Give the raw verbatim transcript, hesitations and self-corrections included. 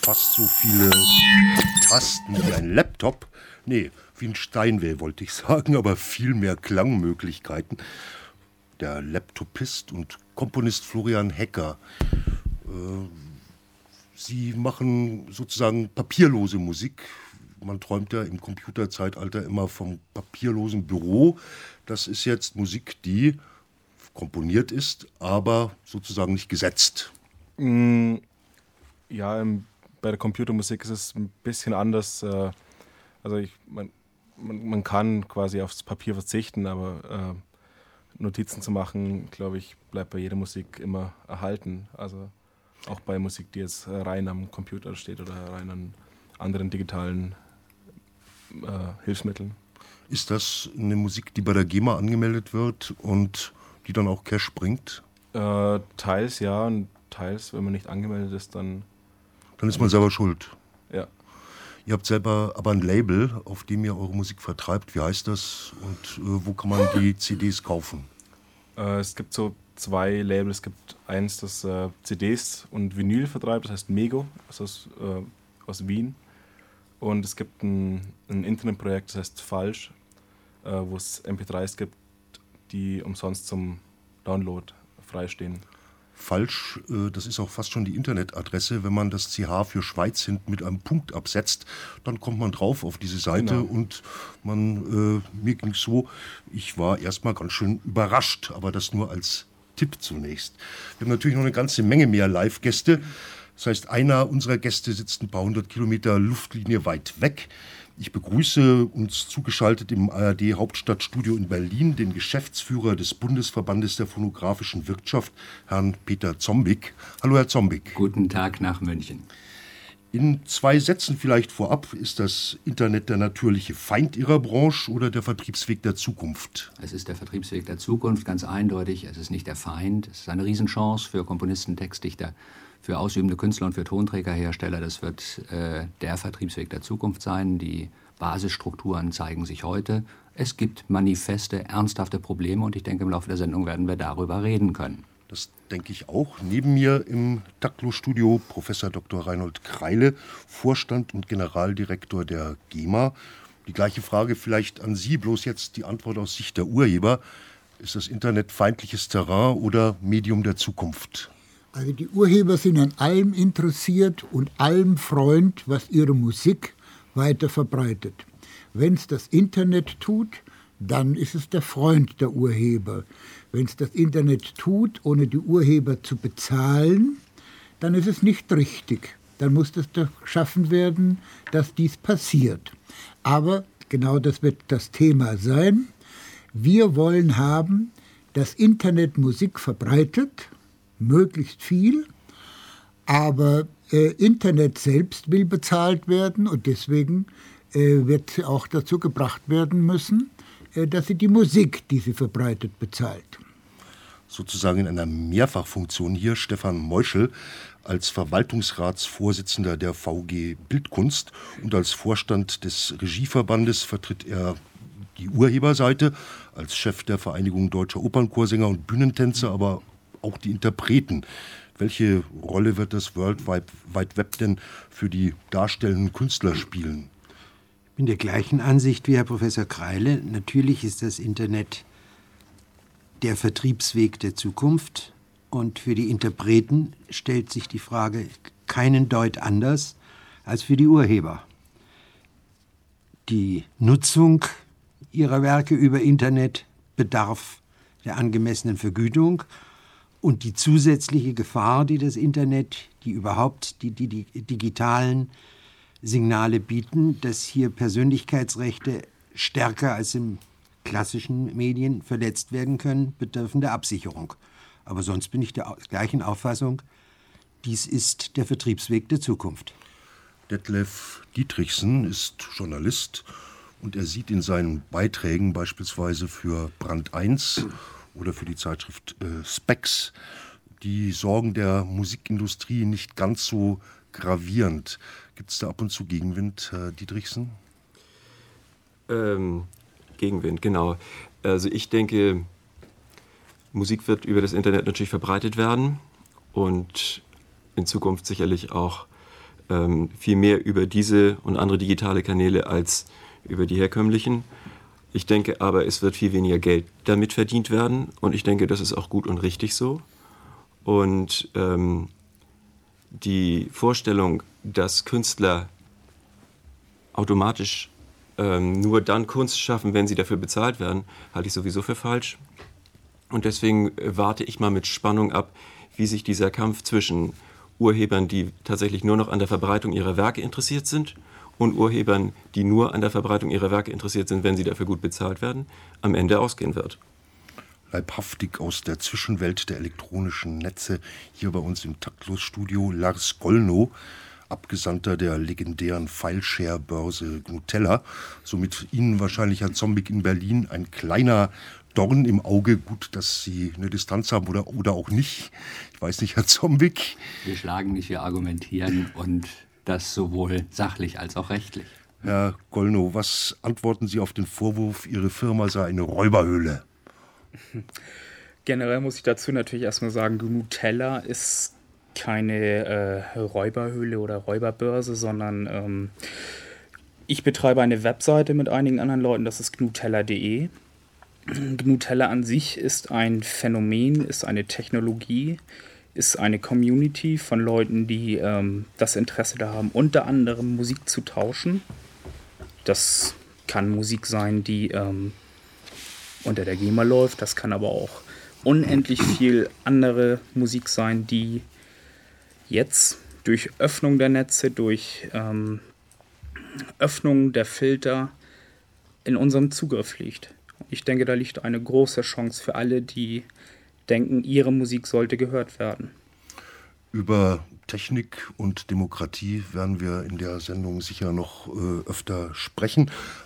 fast so viele Tasten wie ein Laptop. Nee, wie ein Steinway wollte ich sagen, aber viel mehr Klangmöglichkeiten. Der Laptopist und Komponist Florian Hecker. Äh, Sie machen sozusagen papierlose Musik. Man träumt ja im Computerzeitalter immer vom papierlosen Büro. Das ist jetzt Musik, die komponiert ist, aber sozusagen nicht gesetzt. Mm, ja, im, bei der Computermusik ist es ein bisschen anders. Äh, also ich, man, man, man kann quasi aufs Papier verzichten, aber äh, Notizen zu machen, glaube ich, bleibt bei jeder Musik immer erhalten. Also auch bei Musik, die jetzt rein am Computer steht oder rein an anderen digitalen äh, Hilfsmitteln. Ist das eine Musik, die bei der GEMA angemeldet wird und die dann auch Cash bringt? Äh, teils ja und teils, wenn man nicht angemeldet ist, dann... Dann ist man selber schuld. Ja. Ihr habt selber aber ein Label, auf dem ihr eure Musik vertreibt. Wie heißt das und äh, wo kann man die C Ds kaufen? Äh, es gibt so zwei Labels. Es gibt eins, das äh, C Ds und Vinyl vertreibt, das heißt Mego, also aus, äh, aus Wien. Und es gibt ein, ein Internetprojekt, das heißt Falsch, äh, wo es M P drei s gibt, die umsonst zum Download freistehen. Falsch, äh, das ist auch fast schon die Internetadresse. Wenn man das C H für Schweiz hinten mit einem Punkt absetzt, dann kommt man drauf auf diese Seite. Genau. Und man, äh, mir ging es so, ich war erstmal ganz schön überrascht, aber das nur als Tipp zunächst. Wir haben natürlich noch eine ganze Menge mehr Live-Gäste. Das heißt, einer unserer Gäste sitzt ein paar hundert Kilometer Luftlinie weit weg. Ich begrüße uns zugeschaltet im A R D-Hauptstadtstudio in Berlin den Geschäftsführer des Bundesverbandes der phonografischen Wirtschaft, Herrn Peter Zombig. Hallo, Herr Zombig. Guten Tag nach München. In zwei Sätzen vielleicht vorab, ist das Internet der natürliche Feind Ihrer Branche oder der Vertriebsweg der Zukunft? Es ist der Vertriebsweg der Zukunft, ganz eindeutig. Es ist nicht der Feind. Es ist eine Riesenchance für Komponisten, Textdichter, für ausübende Künstler und für Tonträgerhersteller. Das wird äh, der Vertriebsweg der Zukunft sein. Die Basisstrukturen zeigen sich heute. Es gibt manifeste, ernsthafte Probleme und ich denke, im Laufe der Sendung werden wir darüber reden können. Das denke ich auch. Neben mir im Taktlo-Studio Professor Doktor Reinhold Kreile, Vorstand und Generaldirektor der GEMA. Die gleiche Frage vielleicht an Sie, bloß jetzt die Antwort aus Sicht der Urheber. Ist das Internet feindliches Terrain oder Medium der Zukunft? Also die Urheber sind an allem interessiert und allem Freund, was ihre Musik weiter verbreitet. Wenn es das Internet tut, dann ist es der Freund der Urheber. Wenn es das Internet tut, ohne die Urheber zu bezahlen, dann ist es nicht richtig. Dann muss das doch geschaffen werden, dass dies passiert. Aber genau das wird das Thema sein. Wir wollen haben, dass Internet Musik verbreitet, möglichst viel, aber äh, Internet selbst will bezahlt werden und deswegen äh, wird sie auch dazu gebracht werden müssen, äh, dass sie die Musik, die sie verbreitet, bezahlt. Sozusagen in einer Mehrfachfunktion hier Stefan Meuschel als Verwaltungsratsvorsitzender der V G Bildkunst und als Vorstand des Regieverbandes vertritt er die Urheberseite, als Chef der Vereinigung Deutscher Opernchorsänger und Bühnentänzer, aber auch die Interpreten. Welche Rolle wird das World Wide Web denn für die darstellenden Künstler spielen? Ich bin der gleichen Ansicht wie Herr Professor Kreile. Natürlich ist das Internet der Vertriebsweg der Zukunft. Und für die Interpreten stellt sich die Frage keinen Deut anders als für die Urheber. Die Nutzung ihrer Werke über Internet bedarf der angemessenen Vergütung. Und die zusätzliche Gefahr, die das Internet, die überhaupt die, die, die digitalen Signale bieten, dass hier Persönlichkeitsrechte stärker als in klassischen Medien verletzt werden können, bedürfen der Absicherung. Aber sonst bin ich der gleichen Auffassung, dies ist der Vertriebsweg der Zukunft. Detlef Dietrichsen ist Journalist und er sieht in seinen Beiträgen beispielsweise für Brand eins oder für die Zeitschrift äh, Specs die Sorgen der Musikindustrie nicht ganz so gravierend. Gibt es da ab und zu Gegenwind, Herr Dietrichsen? Ähm, Gegenwind, genau. Also ich denke, Musik wird über das Internet natürlich verbreitet werden und in Zukunft sicherlich auch ähm, viel mehr über diese und andere digitale Kanäle als über die herkömmlichen. Ich denke aber, es wird viel weniger Geld damit verdient werden und ich denke, das ist auch gut und richtig so. Und ähm, die Vorstellung, dass Künstler automatisch ähm, nur dann Kunst schaffen, wenn sie dafür bezahlt werden, halte ich sowieso für falsch. Und deswegen warte ich mal mit Spannung ab, wie sich dieser Kampf zwischen Urhebern, die tatsächlich nur noch an der Verbreitung ihrer Werke interessiert sind, und Urhebern, die nur an der Verbreitung ihrer Werke interessiert sind, wenn sie dafür gut bezahlt werden, am Ende ausgehen wird. Leibhaftig aus der Zwischenwelt der elektronischen Netze, hier bei uns im Taktlos-Studio Lars Gollnow, Abgesandter der legendären Fileshare-Börse Gnutella. Somit Ihnen wahrscheinlich, Herr Zombik, in Berlin ein kleiner Dorn im Auge. Gut, dass Sie eine Distanz haben oder, oder auch nicht. Ich weiß nicht, Herr Zombik. Wir schlagen nicht, wir argumentieren und das sowohl sachlich als auch rechtlich. Herr Gollnow, was antworten Sie auf den Vorwurf, Ihre Firma sei eine Räuberhöhle? Generell muss ich dazu natürlich erstmal sagen, Gnutella ist keine äh, Räuberhöhle oder Räuberbörse, sondern ähm, ich betreibe eine Webseite mit einigen anderen Leuten, das ist gnutella punkt de. Gnutella an sich ist ein Phänomen, ist eine Technologie, ist eine Community von Leuten, die ähm, das Interesse da haben, unter anderem Musik zu tauschen. Das kann Musik sein, die ähm, unter der GEMA läuft, das kann aber auch unendlich viel andere Musik sein, die jetzt durch Öffnung der Netze, durch ähm, Öffnung der Filter in unserem Zugriff liegt. Ich denke, da liegt eine große Chance für alle, die denken, ihre Musik sollte gehört werden. Über Technik und Demokratie werden wir in der Sendung sicher noch äh, öfter sprechen.